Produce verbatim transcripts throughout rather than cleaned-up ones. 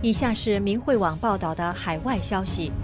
以下是明慧网报道的海外消息，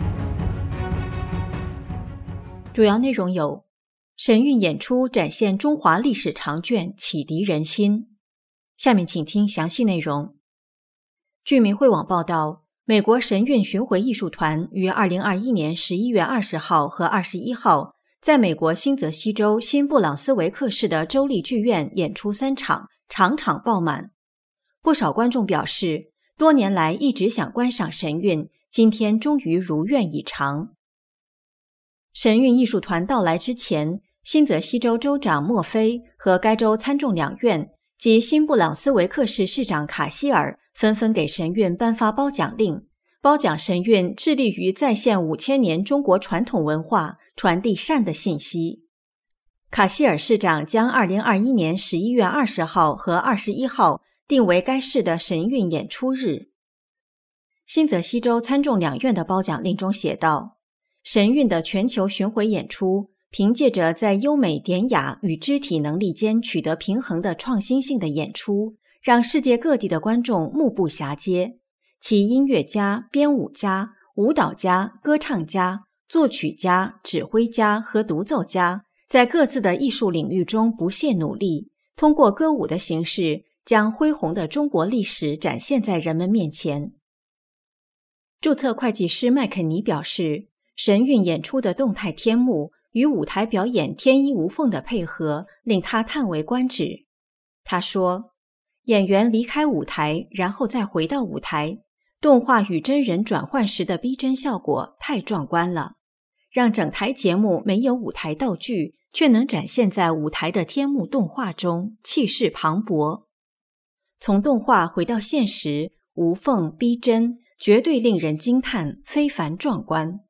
主要内容有：神韵演出展现中华历史长卷，启迪人心。下面请听详细内容。据明慧网报道，美国神韵巡回艺术团于二零二一年十一月二十号和二十一号在美国新泽西州新布朗斯维克市的州立剧院演出三场，场场爆满。不少观众表示，多年来一直想观赏神韵，今天终于如愿以偿。神韵艺术团到来之前，新泽西州州长莫菲和该州参众两院及新布朗斯维克市市长卡希尔纷纷给神韵颁发褒奖令，褒奖神韵致力于再现五千年中国传统文化，传递善的信息。卡希尔市长将二零二一年十一月二十号和二十一号定为该市的神韵演出日。新泽西州参众两院的褒奖令中写道，神韵的全球巡回演出凭借着在优美典雅与肢体能力间取得平衡的创新性的演出，让世界各地的观众目不暇接。其音乐家、编舞家、舞蹈家、歌唱家、作曲家、指挥家和独奏家在各自的艺术领域中不懈努力，通过歌舞的形式将恢宏的中国历史展现在人们面前。注册会计师麦肯尼表示，神韵演出的动态天幕与舞台表演天衣无缝的配合令他叹为观止。他说，演员离开舞台然后再回到舞台，动画与真人转换时的逼真效果太壮观了，让整台节目没有舞台道具，却能展现在舞台的天幕动画中，气势磅礴。从动画回到现实，无缝逼真，绝对令人惊叹，非凡壮观。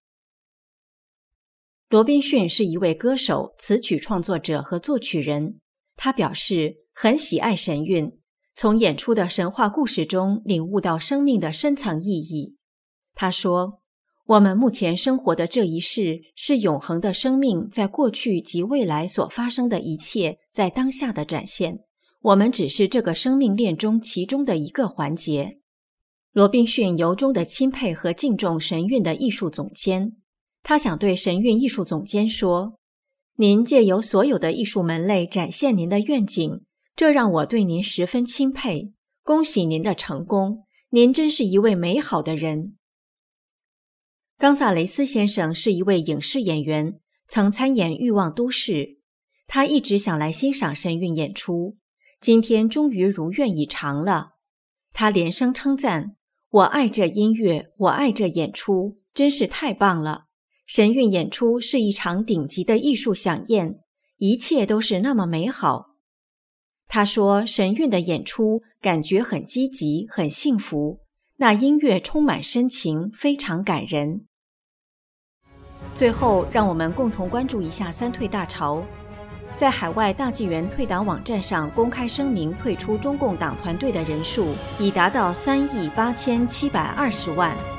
罗宾逊是一位歌手、词曲创作者和作曲人，他表示很喜爱神韵，从演出的神话故事中领悟到生命的深层意义。他说，我们目前生活的这一世是永恒的生命在过去及未来所发生的一切在当下的展现，我们只是这个生命链中其中的一个环节。罗宾逊由衷地钦佩和敬重神韵的艺术总监，他想对神韵艺术总监说，您借由所有的艺术门类展现您的愿景，这让我对您十分钦佩，恭喜您的成功，您真是一位美好的人。冈萨雷斯先生是一位影视演员，曾参演《欲望都市》，他一直想来欣赏神韵演出，今天终于如愿以偿了。他连声称赞，我爱这音乐，我爱这演出，真是太棒了。神韵演出是一场顶级的艺术飨宴，一切都是那么美好。他说，神韵的演出感觉很积极，很幸福，那音乐充满深情，非常感人。最后，让我们共同关注一下三退大潮。在海外大纪元退党网站上公开声明退出中共党团队的人数已达到三亿八千七百二十万。